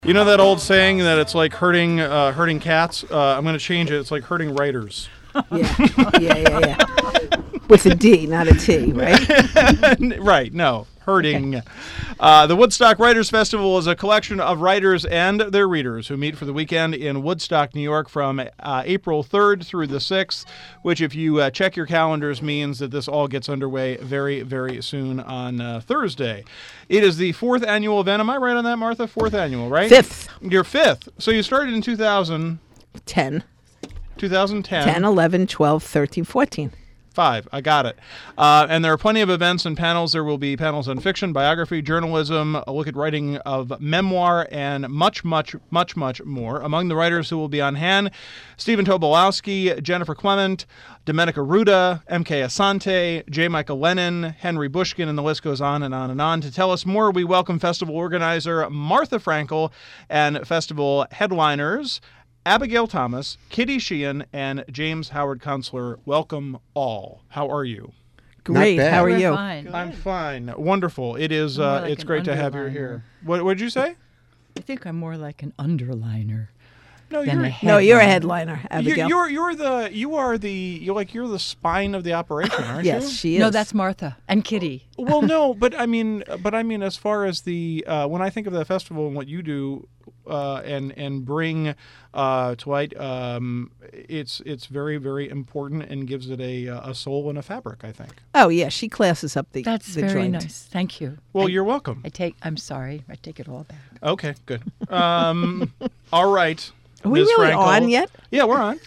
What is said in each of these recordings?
You know that old saying that it's like hurting cats? I'm going to change it. It's like hurting writers. Yeah. With a D, not a T, right? Right, no. Hurting. Okay. The Woodstock Writers Festival is a collection of writers and their readers who meet for the weekend in Woodstock, New York from April 3rd through the 6th, which if you check your calendars means that this all gets underway very, very soon on Thursday. It is the 4th annual event. Am I right on that, Martha? 4th annual, right? 5th. You're 5th. So you started in 2010. 2010. 10, 11, 12, 13, 14. 5. I got it. And there are plenty of events and panels. There will be panels on fiction, biography, journalism, a look at writing of memoir, and much, much, much, much more. Among the writers who will be on hand, Stephen Tobolowsky, Jennifer Clement, Domenica Ruda, M.K. Asante, J. Michael Lennon, Henry Bushkin, and the list goes on and on and on. To tell us more, we welcome festival organizer Martha Frankel and festival headliners Abigail Thomas, Kitty Sheehan, and James Howard Kunstler. Welcome all. How are you? Great. How are you? Fine. I'm fine. Wonderful. It is. It's great to have you here. What did you say? I think I'm more like an underliner. No, you're a headliner, Abigail. You're the spine of the operation, aren't you? Yes, she is. No, that's Martha and Kitty. Well, no, but I mean, as far as the when I think of the festival and what you do and bring to light, it's very, very important and gives it a soul and a fabric, I think. Oh yeah, she classes up the. That's the very joint. nice. Thank you. Well, you're welcome. I'm sorry. I take it all back. Okay, good. All right. Are we Ms. really Frankel. on yet? Yeah, we're on.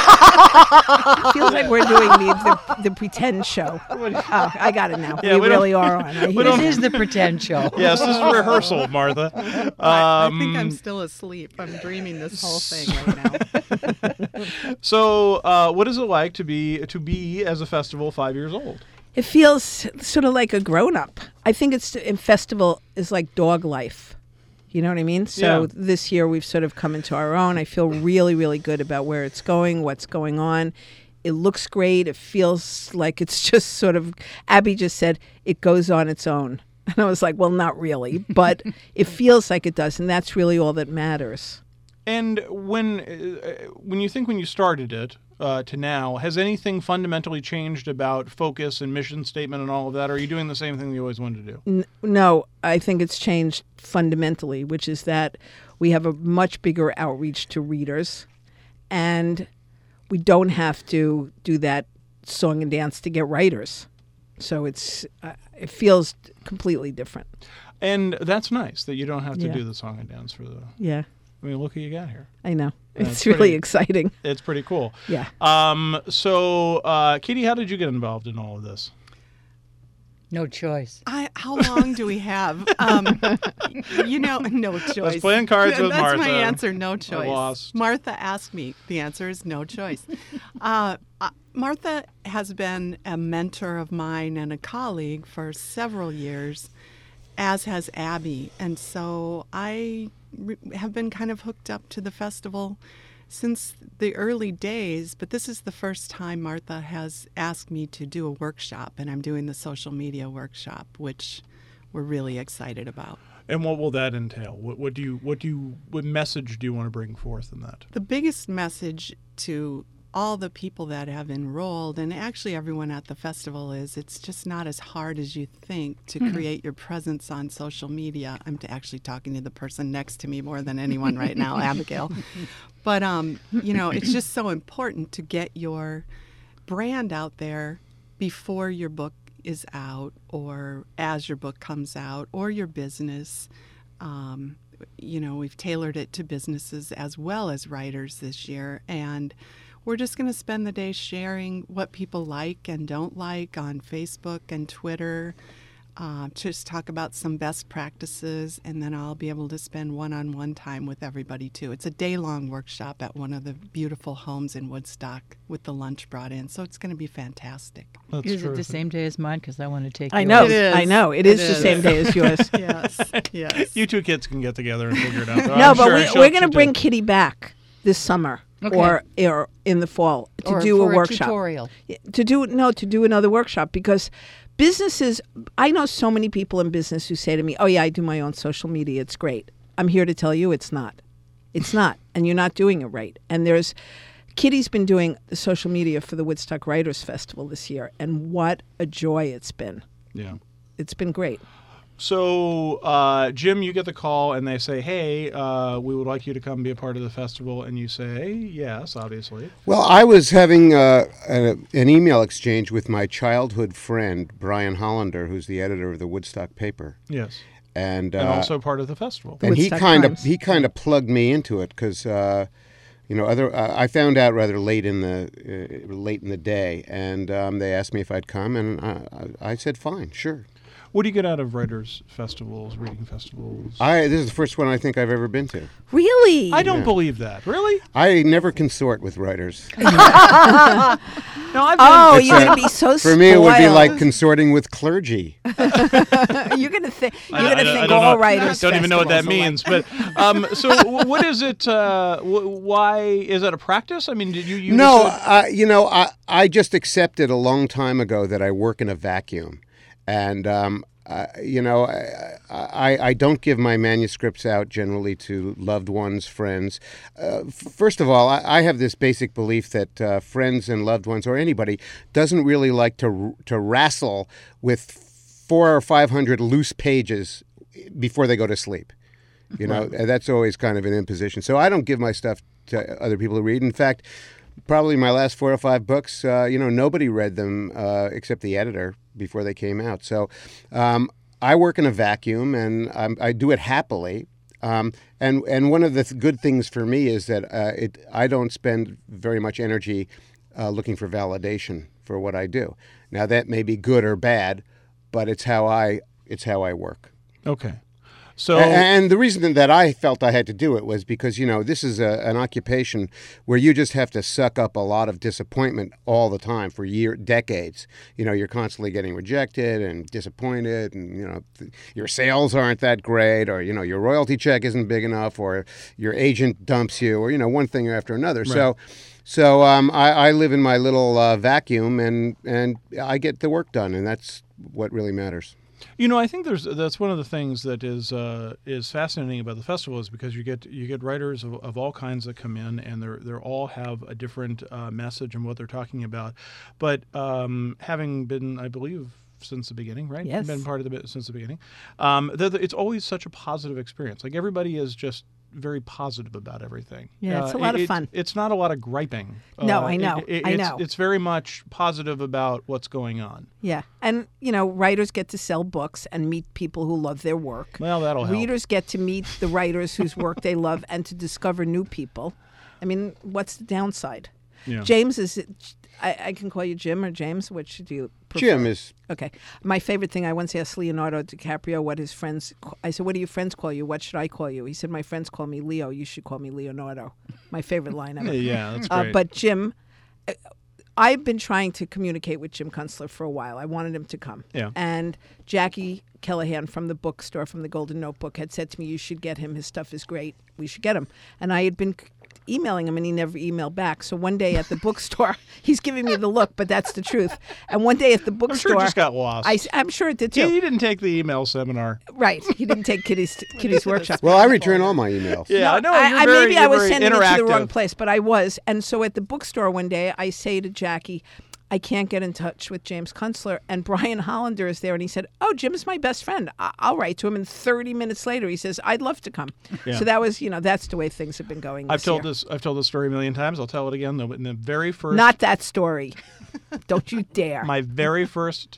Feels like we're doing the pretend show. Oh, I got it now. Yeah, we really are on. This is the pretend show. Yes, this is rehearsal, Martha. I think I'm still asleep. I'm dreaming this whole thing right now. So, what is it like to be as a festival 5 years old? It feels sort of like a grown-up. I think festival is like dog life. You know what I mean? So This year we've sort of come into our own. I feel really, really good about where it's going, what's going on. It looks great. It feels like it's just sort of, Abby just said, it goes on its own. And I was like, well, not really, but it feels like it does. And that's really all that matters. And when you started it to now, has anything fundamentally changed about focus and mission statement and all of that? Or are you doing the same thing you always wanted to do? No, I think it's changed fundamentally, which is that we have a much bigger outreach to readers, and we don't have to do that song and dance to get writers. So it feels completely different. And that's nice that you don't have to do the song and dance for the... Yeah. I mean, look who you got here. I know. It's really exciting. It's pretty cool. Yeah. So, Kitty, how did you get involved in all of this? No choice. How long do we have? No choice. Let's play on cards with Martha. That's my answer, no choice. I lost. Martha asked me. The answer is no choice. Martha has been a mentor of mine and a colleague for several years, as has Abby. And so I have been kind of hooked up to the festival since the early days, but this is the first time Martha has asked me to do a workshop, and I'm doing the social media workshop, which we're really excited about. And what will that entail? What message do you want to bring forth in that? The biggest message to all the people that have enrolled, and actually everyone at the festival, is it's just not as hard as you think to create your presence on social media. I'm actually talking to the person next to me more than anyone right now, Abigail. But, it's just so important to get your brand out there before your book is out or as your book comes out or your business. We've tailored it to businesses as well as writers this year, and we're just going to spend the day sharing what people like and don't like on Facebook and Twitter. Just talk about some best practices, and then I'll be able to spend one-on-one time with everybody, too. It's a day-long workshop at one of the beautiful homes in Woodstock with the lunch brought in, so it's going to be fantastic. Is it the same day as mine? Because I want to take I yours. know. It is. I know. It is the same day as yours. Yes. You two kids can get together and figure it out. No, but we're going to bring Kitty back this summer. Okay. Or in the fall to Or do a for workshop. Tutorial. To do another workshop, because businesses, I know so many people in business who say to me, oh yeah, I do my own social media, it's great. I'm here to tell you it's not. It's not, and you're not doing it right. And Kitty's been doing the social media for the Woodstock Writers Festival this year, and what a joy it's been. Yeah. It's been great. So, Jim, you get the call and they say, hey, we would like you to come be a part of the festival. And you say, yes, obviously. Well, I was having an email exchange with my childhood friend, Brian Hollander, who's the editor of the Woodstock paper. Yes. And also part of the festival. And Woodstock he kind of plugged me into it because I found out rather late in the day, and they asked me if I'd come, and I said fine, sure. What do you get out of writers' festivals, reading festivals? This is the first one I think I've ever been to. Really? I don't believe that. Really? I never consort with writers. No, I've been, Oh, It's you're going to be so For me, it would be spoiled. like consorting with clergy. You're going to think I don't all know. writers. I don't even know what that festivals means. But what is it? Why is that a practice? I mean, did you? No, just I just accepted a long time ago that I work in a vacuum, and I don't give my manuscripts out generally to loved ones, friends. First of all, I have this basic belief that friends and loved ones or anybody doesn't really like to wrestle with 400 or 500 loose pages before they go to sleep. That's always kind of an imposition. So I don't give my stuff to other people to read. In fact, probably my last 4 or 5 books, nobody read them except the editor before they came out. So I work in a vacuum, and I do it happily. And one of the good things for me is that I don't spend very much energy looking for validation for what I do. Now that may be good or bad, but it's how I work. Okay. So And the reason that I felt I had to do it was because, this is an occupation where you just have to suck up a lot of disappointment all the time for decades. You're constantly getting rejected and disappointed, and, your sales aren't that great, or, your royalty check isn't big enough, or your agent dumps you, or, one thing after another. Right. So I live in my little vacuum, and I get the work done, and that's what really matters. I think that's one of the things that is fascinating about the festival is because you get writers of all kinds that come in, and they all have a different message and what they're talking about. But having been, I believe, since the beginning, right? Yes. Been part of the since the beginning. It's always such a positive experience. Like everybody is just very positive about everything. Yeah, it's a lot of fun. It's not a lot of griping. No, I know. I know. It's very much positive about what's going on. Yeah. And, writers get to sell books and meet people who love their work. Well, that'll help. Readers get to meet the writers whose work they love and to discover new people. I mean, what's the downside? Yeah. James is... I can call you Jim or James. Which do you prefer? Jim is... Okay. My favorite thing, I once asked Leonardo DiCaprio what his friends... I said, what do your friends call you? What should I call you? He said, my friends call me Leo. You should call me Leonardo. My favorite line ever. Yeah, that's great. But Jim... I've been trying to communicate with Jim Kunstler for a while. I wanted him to come. Yeah. And Jackie Callahan from the bookstore, from the Golden Notebook, had said to me, you should get him. His stuff is great. We should get him. And I had been emailing him, and he never emailed back. So one day at the bookstore, he's giving me the look, but that's the truth. And one day at the I'm bookstore... sure it just got lost. I'm sure it did too. He didn't take the email seminar. Right. He didn't take Kitty's workshop. Well, I return all my emails. Yeah, no, Maybe I was very sending it to the interactive. wrong place, but I was. And so at the bookstore one day, I say to Jackie, I can't get in touch with James Kunstler. And Brian Hollander is there, and he said, oh, Jim's my best friend. I'll write to him. And 30 minutes later, he says, I'd love to come. Yeah. So that was, that's the way things have been going I've told year. this story a million times. I'll tell it again though. In the very first, Not that story. Don't you dare. my very first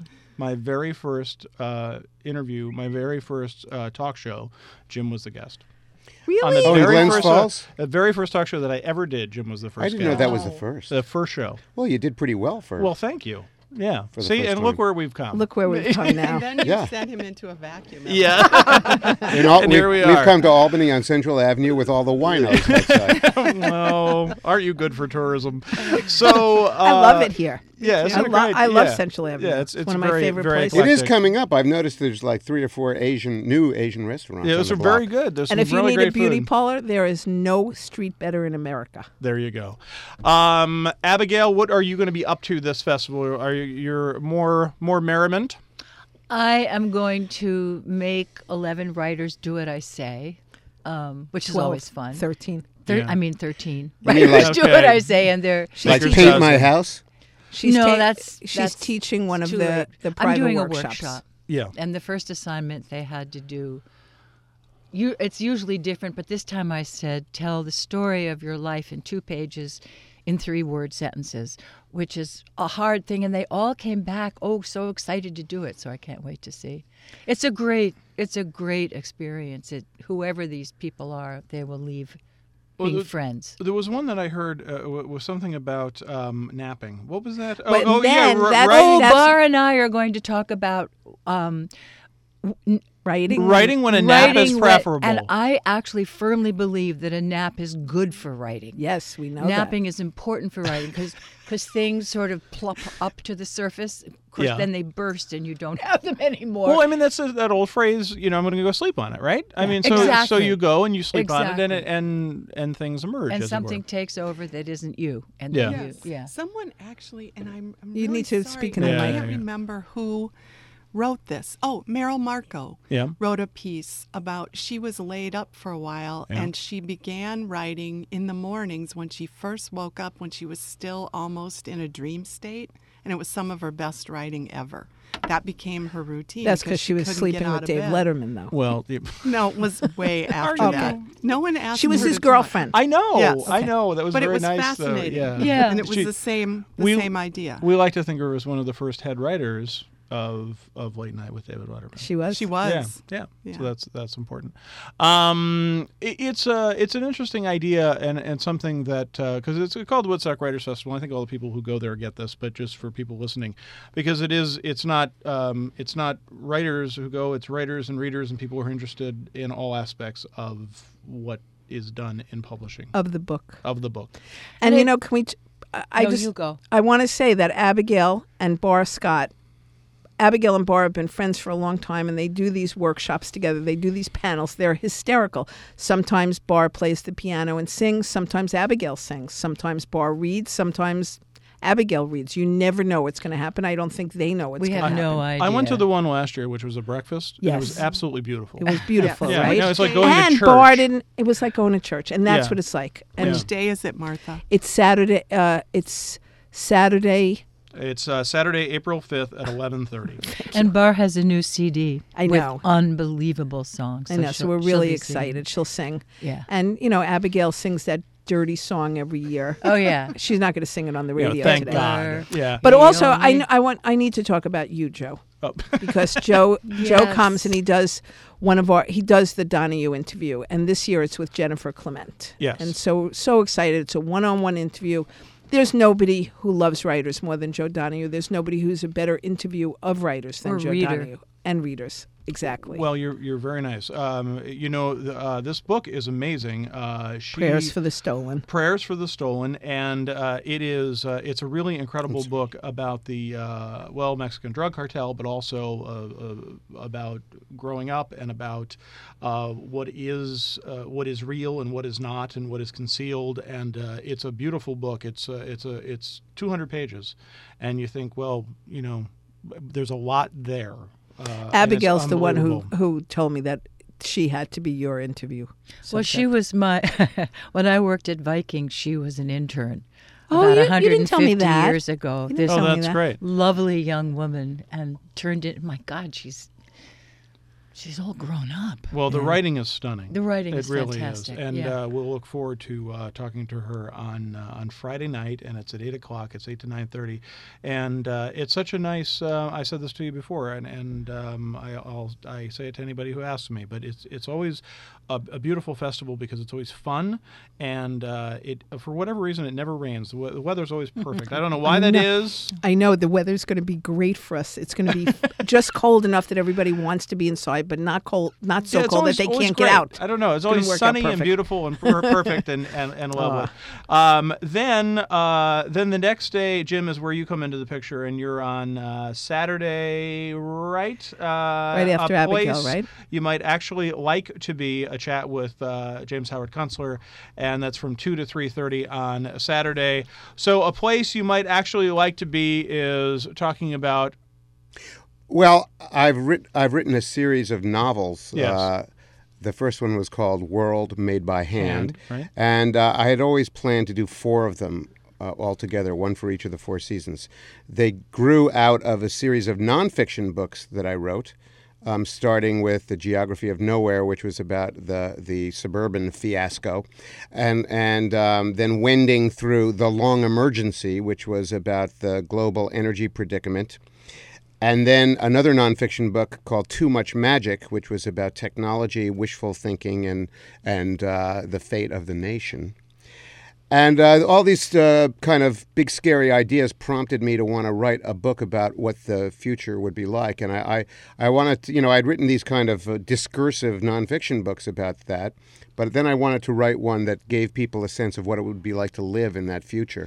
interview, my very first talk show, Jim was the guest. Really? On the Oh, in very Glens first, Falls? the very first talk show that I ever did, Jim was the first. I didn't know guest. that was the first. The first show. Well, you did pretty well for... Well, thank you. Yeah. For the See, first and look time. where we've come. Look where we've come now. And then you Yeah. sent him into a vacuum. Yeah. And here we we've are. come to Albany on Central Avenue with all the winos outside. No, aren't you good for tourism? So I love it here. Yeah, isn't it great? I love Yeah. Central Avenue. Yeah, it's one of very, my favorite very places. It is eclectic. coming up. I've noticed there's like 3 or 4 new Asian restaurants. Yeah, on those the are block. very good. There's And some if you really need great a beauty food. parlor, there is no street better in America. There you go. Abigail, what are you going to be up to this festival? Are you're more merriment? I am going to make 11 writers do what I say. which is 12, always fun. 13. Yeah. I mean 13. You Right? mean like- Do what I say, and they're Like Snickers paint does my it. house? She's No, she's that's teaching one of too the late. private I'm doing workshops. a workshop, Yeah. and the first assignment they had to do. It's usually different, but this time I said, tell the story of your life in 2 pages, in 3-word sentences, which is a hard thing, and they all came back, so excited to do it. So I can't wait to see. It's a great experience. Whoever these people are, they will leave being friends. There was one that I heard was something about napping. What was that? But yeah, then that's- right. that's- Bar and I are going to talk about Writing. Writing when a nap is writing preferable. and I actually firmly believe that a nap is good for writing. Yes, we know Napping is important for writing because things sort of plop up to the surface. Of course, Yeah. then they burst and you don't have them anymore. Well, I mean that's that old phrase. I'm going to go sleep on it, right? I mean, so Exactly. you go and you sleep on it, Exactly. and things emerge. and as it something were. takes over that isn't you. And Yeah. then Yes. yeah. Someone actually, and I'm You really need to sorry, speak in the I mic. can't Yeah. remember who wrote this. Oh, Meryl Marco Yeah. wrote a piece about she was laid up for a while Yeah. and she began writing in the mornings when she first woke up when she was still almost in a dream state, and it was some of her best writing ever. That became her routine. That's because she was couldn't sleeping get out with of Dave bed. Letterman, though. Well, No, it was way after you? that. No one asked She was her his to talk. girlfriend. I know. Yes. I know. That was But it very was nice. fascinating. Though. Yeah. And it was She- the same idea. We like to think of her as one of the first head writers of Late Night with David Letterman. She was. She was. Yeah. Yeah. So that's important. It's an interesting idea and something that because it's called the Woodstock Writers Festival. I think all the people who go there get this, but just for people listening, because it's not writers who go. It's writers and readers and people who are interested in all aspects of what is done in publishing Of the book. of the book. And, can we... I No, just... you go. I want to say that Abigail and Bar Scott... Abigail and Bar have been friends for a long time, and they do these workshops together. They do these panels. They're hysterical. Sometimes Bar plays the piano and sings. Sometimes Abigail sings. Sometimes Bar reads. Sometimes Abigail reads. You never know what's going to happen. I don't think they know what's We going to have happen. no idea. I went to the one last year, which was a breakfast. And it was Yes. absolutely beautiful. It was beautiful, Yeah, right? I know, it's like going to and church. Bar didn't... It was like going to church, and that's Yeah. what it's like. And Which day is it, Martha? it's Saturday... It's Saturday... It's Saturday, April 5th at 11:30. And Bar has a new CD. I know. With unbelievable songs. I know, so we're really excited. She'll sing. Yeah. And, Abigail sings that dirty song every year. Oh yeah. She's not going to sing it on the Yeah, radio thank today. God. Yeah. But also, Naomi. I need to talk about you, Joe, Oh. because Joe Yes. comes and he does the Donahue interview, and this year it's with Jennifer Clement. Yes. And so excited. It's a one-on-one interview. There's nobody who loves writers more than Joe Donahue. There's nobody who's a better interview of writers than Or Joe reader. Donahue. And readers. Exactly. Well, you're very nice. This book is amazing. Prayers for the Stolen. Prayers for the Stolen, and it's a really incredible book about the Mexican drug cartel, but also about growing up and about what is real and what is not and what is concealed. And it's a beautiful book. It's 200 pages, and you think, there's a lot there. Abigail's the one unbelievable. who told me that she had to be your interview. Well, she was when I worked at Viking, she was an intern. Oh, about you didn't tell me 150 that. years ago. You didn't This tell me that's that. great. lovely young woman and turned in. My God, she's all grown up. Well, the writing is stunning. The writing it is really fantastic, is, and yeah. we'll look forward to talking to her on Friday night, and it's at 8:00. It's 8 to 9:30, and it's such a nice. I said this to you before, and I say it to anybody who asks me, but it's always a beautiful festival because it's always fun, and it for whatever reason it never rains. The weather's always perfect. I don't know why that is. I know the weather's going to be great for us. It's going to be just cold enough that everybody wants to be inside, but not cold, not so Yeah, it's cold always- that they always can't great. get out. I don't know. It's gonna always work out sunny and perfect. beautiful and perfect and lovely. Then the next day, Jim, is where you come into the picture, and you're on Saturday, right? Right after a Abigail, place right? You might actually like to be a chat with James Howard Kunstler, and that's from 2 to 3:30 on Saturday. So a place you might actually like to be is talking about. Well, I've written a series of novels Yes. The first one was called World Made by Hand. Right. And I had always planned to do 4 of them altogether, one for each of the 4 seasons. They grew out of a series of nonfiction books that I wrote, starting with The Geography of Nowhere, which was about the suburban fiasco, and then wending through The Long Emergency, which was about the global energy predicament, and then another nonfiction book called Too Much Magic, which was about technology, wishful thinking, and the fate of the nation. And all these kind of big, scary ideas prompted me to want to write a book about what the future would be like. And I wanted to, I'd written these kind of discursive nonfiction books about that, but then I wanted to write one that gave people a sense of what it would be like to live in that future.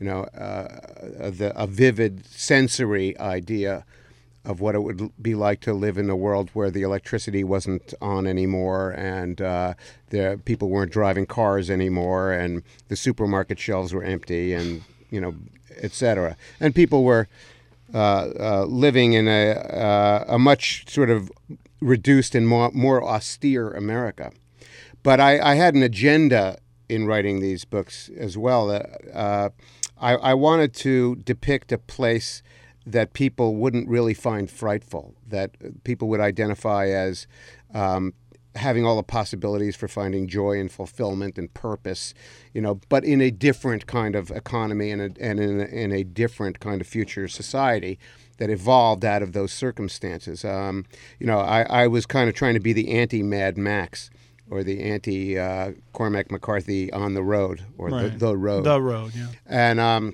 A vivid sensory idea of what it would be like to live in a world where the electricity wasn't on anymore, and the people weren't driving cars anymore, and the supermarket shelves were empty, and et cetera. And people were living in a much sort of reduced and more austere America. But I had an agenda in writing these books as well. I wanted to depict a place that people wouldn't really find frightful, that people would identify as having all the possibilities for finding joy and fulfillment and purpose, but in a different kind of economy and in a different kind of future society that evolved out of those circumstances. I was kind of trying to be the anti-Mad Max, or the anti-Cormac McCarthy On the Road, or Right. the Road. The Road, yeah. And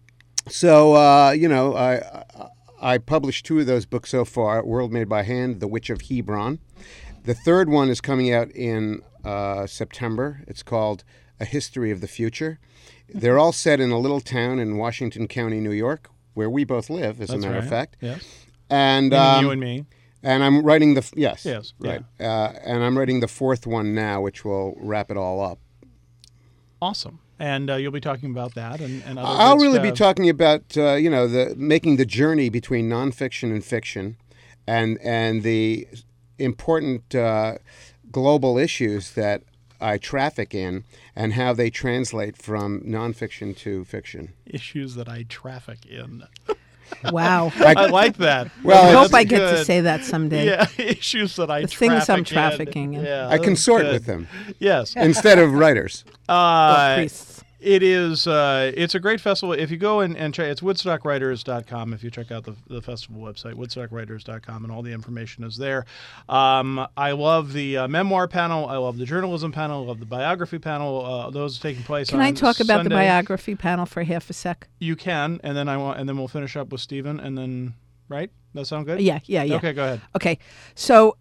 I published 2 of those books so far, World Made by Hand, The Witch of Hebron. The third one is coming out in September. It's called A History of the Future. They're all set in a little town in Washington County, New York, where we both live, as a matter of fact. Yes. And Meaning you and me. And I'm writing Yes, right. And I'm writing the 4th one now, which will wrap it all up. Awesome. And you'll be talking about that and other I'll good really be stuff. talking about making the journey between nonfiction and fiction, and the important global issues that I traffic in, and how they translate from nonfiction to fiction. Issues that I traffic in. Wow. I like that. Well, I that's hope I get to good. say that someday. Yeah, issues that I The things I'm traffic trafficking in. Yeah, I that's consort good. with them Yes. instead of writers. Or priests. It is. It's a great festival. If you go and check, it's WoodstockWriters.com. If you check out the festival website, WoodstockWriters.com, and all the information is there. I love the memoir panel. I love the journalism panel. I love the biography panel. Those are taking place. Can on I talk about the Sunday. biography panel for half a sec? You can, and then and then we'll finish up with Stephen, and then right. That sound good? Yeah. Okay, go ahead. Okay, so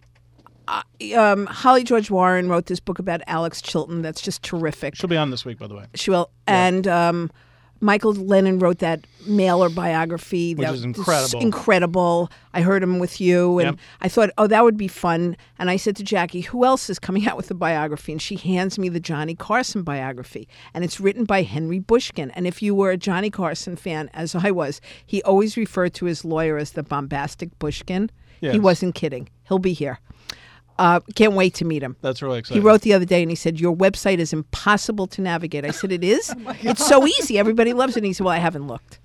Holly George Warren wrote this book about Alex Chilton that's just terrific. She'll be on this week, by the way. She will. And Michael Lennon wrote that Mailer biography. Which that is incredible. Incredible. I heard him with you, and Yep. I thought, oh, that would be fun. And I said to Jackie, who else is coming out with a biography? And she hands me the Johnny Carson biography. And it's written by Henry Bushkin. And if you were a Johnny Carson fan, as I was, he always referred to his lawyer as the bombastic Bushkin. Yes. He wasn't kidding. He'll be here. Can't wait to meet him. That's really He exciting. wrote the other day and he said, your website is impossible to navigate. I said, it is? It's so easy. Everybody loves it. And he said, well, I haven't looked.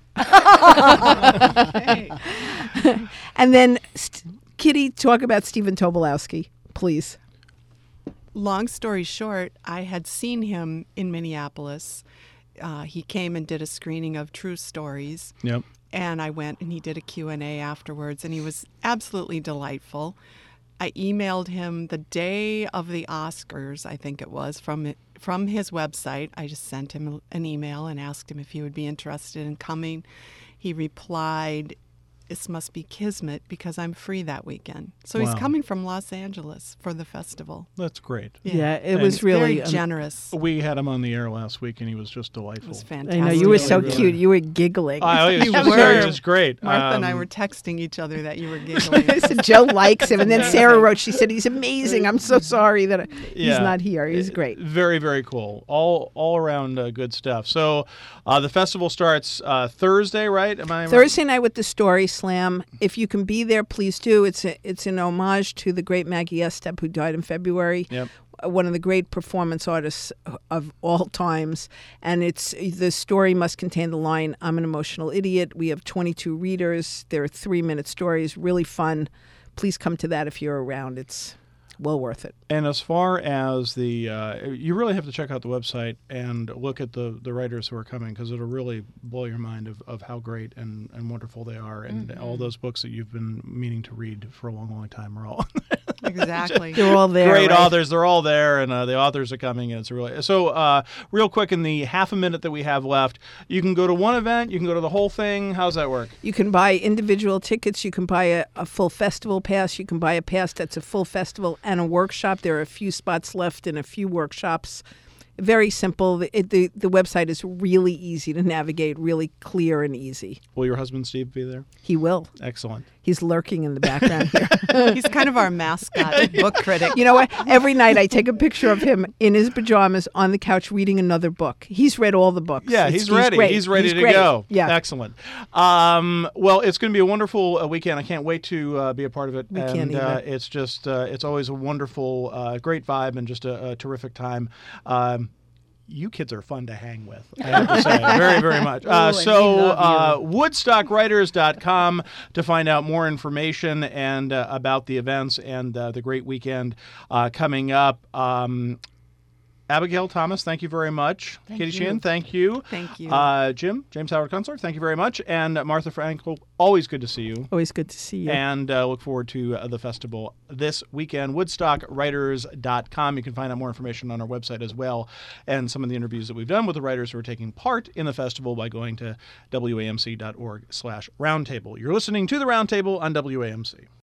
And then, Kitty, talk about Stephen Tobolowsky, please. Long story short, I had seen him in Minneapolis. He came and did a screening of True Stories. Yep. And I went and he did a Q&A afterwards, and he was absolutely delightful. I emailed him the day of the Oscars, I think it was, from his website. I just sent him an email and asked him if he would be interested in coming. He replied, "This must be kismet because I'm free that weekend." So Wow. he's coming from Los Angeles for the festival. That's great. Yeah, it And was really very generous. We had him on the air last week, and he was just It delightful. was I fantastic. know, you were so Really, cute. You were giggling. It was You just, were. it was just great. Martha and I Um, were texting each other that you were giggling. I said, Joe likes him. And then Sarah wrote, she said, he's amazing. I'm so sorry that he's Yeah. not here. He's great. Very, very cool. All around good stuff. So the festival starts Thursday, right? Am I right? Thursday night with the story / Slam. If you can be there, please do. It's an homage to the great Maggie Estep, who died in February. Yep. One of the great performance artists of all times. And the story must contain the line, "I'm an emotional idiot." We have 22 readers. They're 3-minute stories, really fun. Please come to that if you're around. It's well worth it. And as far as you really have to check out the website and look at the writers who are coming, because it'll really blow your mind of how great and wonderful they are. And all those books that you've been meaning to read for a long, long time are all Exactly. They're all there. great right? authors. They're all there, and the authors are coming. And it's really so. Real quick, in the half a minute that we have left, you can go to one event. You can go to the whole thing. How's that work? You can buy individual tickets. You can buy a full festival pass. You can buy a pass that's a full festival and a workshop. There are a few spots left in a few workshops. Very simple. The website is really easy to navigate, really clear and easy. Will your husband Steve be there? He will. Excellent. He's lurking in the background here. He's kind of our mascot, book critic. You know what? Every night I take a picture of him in his pajamas on the couch reading another book. He's read all the books. Yeah, he's ready. Great. He's ready to great. go. Yeah. Excellent. Well, it's going to be a wonderful weekend. I can't wait to be a part of it. We can't either. It's just, it's always a wonderful, great vibe and just a terrific time. You kids are fun to hang with, I have to say, very, very much. WoodstockWriters.com to find out more information and about the events and the great weekend coming up. Abigail Thomas, thank you very much. Katie Sheehan, thank you. Thank you. James Howard Kunstler, thank you very much. And Martha Frankel, always good to see you. Always good to see you. And look forward to the festival this weekend. WoodstockWriters.com. You can find out more information on our website as well, and some of the interviews that we've done with the writers who are taking part in the festival by going to WAMC.org/roundtable. You're listening to The Roundtable on WAMC.